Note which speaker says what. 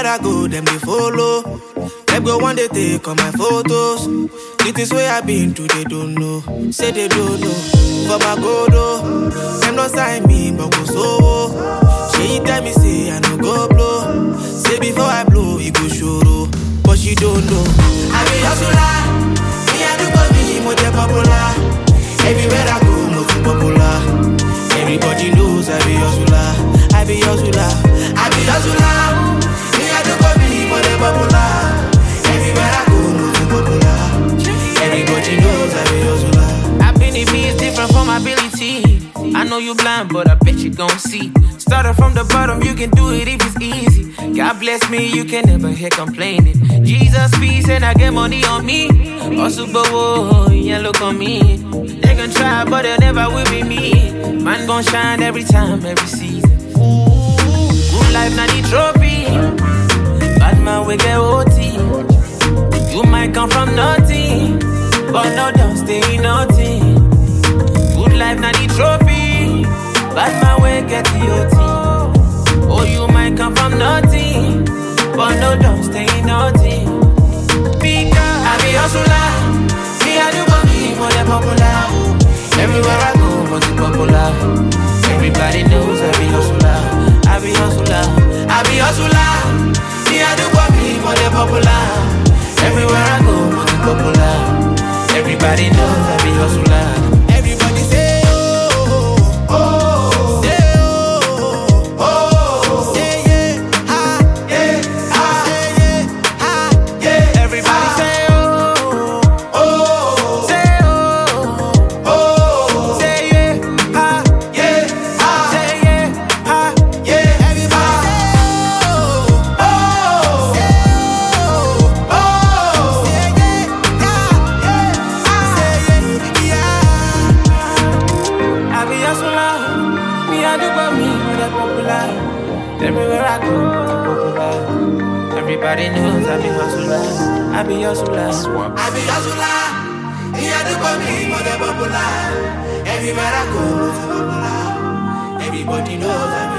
Speaker 1: Everywhere I go, them they follow. Them go one day take all my photos. The things where I been to, they don't know. Say they don't know. For my godo, them not sign me, but go so. She tell me say I no go blow. Say before I blow, it go show. But she don't know. I be hustler. Me I do for me, more popular. Everywhere I go, more popular. Everybody knows I be hustler. I be hustler. I be hustler. Me I do for me, more popular. Everywhere I go, more popular. Everybody knows I be hustler.
Speaker 2: Ability is different from ability. I know you blind, but I bet you gon' see. Started from the bottom, you can do it if it's easy. God bless me, you can never hear complaining. Jesus peace and I get money on me. Also, but yeah, look on me. They gon' try, but they never will be me. Man gon' shine every time, every season. Good life, not the trophy. Bad man, we get OT. You might come from nothing, but no, don't stay nothing. Good life, not the trophy. Bad man, we get the OT. Oh, you might come from nothing, but no, don't stay nothing. Because I be hustler. Me, I do for me, more than popular. Everywhere I go, more than popular. Everybody knows I be hustler. I be hustler.
Speaker 1: I be hustler. Me, I do for me, more than popular. Everywhere I go, more than popular. Everybody knows I be hustler. Everybody say oh, oh, oh. Say oh, oh. Say yeah, ha, yeah, ha. Say yeah, ha, yeah. Everybody say oh, oh. Say oh, oh. Say yeah, ha, yeah, ha. Say yeah, ha, yeah. Everybody say oh, oh. Say oh, oh. Say yeah, ha, yeah,
Speaker 2: I be hustler. Me, I do for me, more than popular. Everywhere I go, more popular. Everybody knows I be hustler. I be hustler.
Speaker 1: I be hustler. Me, I do for me, more than popular. Everywhere I go, more popular. Everybody knows I be